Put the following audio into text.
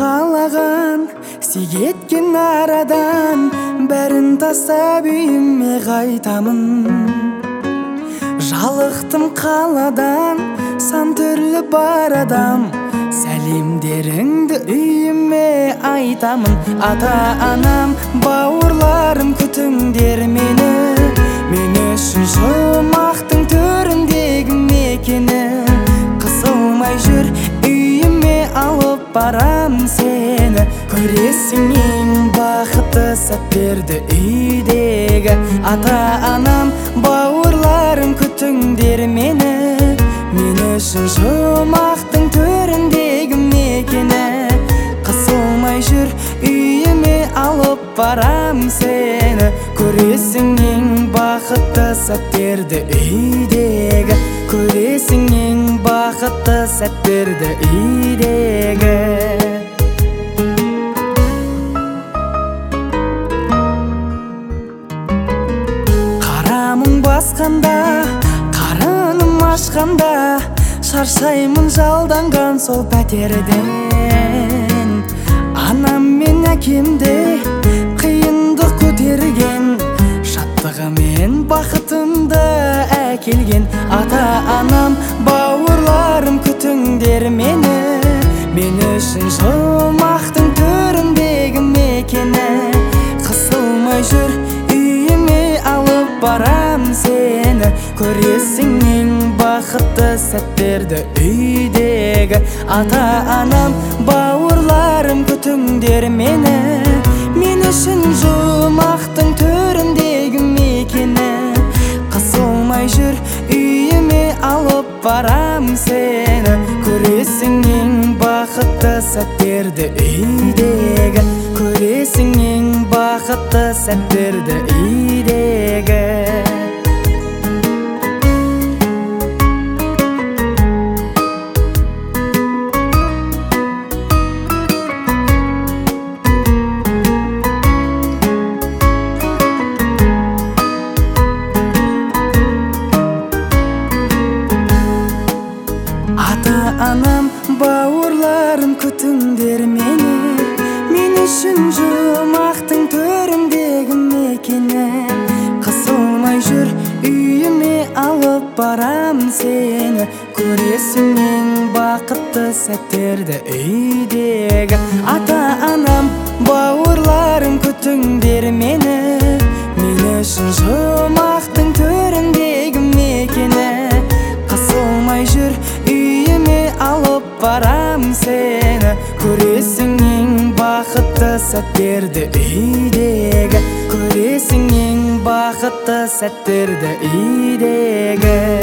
каалаган сүйгеткен арадан бәрін тастап үйіме қайтамын. Жалықтым қаладан сан түрлі бар адам, сәлемдеріңді үйіме айтамын. Ата-анам, бауырларым, күтіңдер мені, мен үшін жұмақтың төріндегі мекені. Қысылмай жүр, үйіме алып барам сені, көресің ең бақытты сәттерді үйдегі. Ата-анам, бауырларым, күтіңдер мені, мен үшін жұмақтың төріндегі мекені. Қысылмай жүр, үйіме алып барам сені, көресің ең бақытты сәттерді үйдегі. Көресің ең бақытты сәттерді үйдегі. Қарамың басқанда, қараным ашқанда, шаршаймын жалданған сол пәтерден. Анам мен әкемде қиындық көтерген, шаттығы мен бақытымды әкелген. Ата-анам, бауырларым, күтіңдер мені, мен үшін жұмақтың төріндегі мекені. Қысылмай жүр, үйіме алып барам сені, көресің ең бақытты сәттерді үйдегі. Ата-анам, бауырларым, күтіңдер мені, мен үшін жұмақтың төріндегі мекені. Қысылмай жүр, үйіме алып барам сені, көресің ең бақытты сәттерді үйдегі. Көресің ең бақытты сәттерді үйдегі. Ата-анам, бауырларым, күтіңдер мені, мен үшін жұмақтың төріндегі мекені. Қысылмай жүр, үйіме алып барам сені, көресің ең бақытты сәттерді үйдегі. Ата-анам, бауырларым, күтіңдер мені, мен үшін жұмақтың төріндегі мекені. Қысылмай жүр, үйіме алып барам сені, көресің ең бақытты сәттерді үйдегі. Көресің ең бақытты сәттерді үйдегі.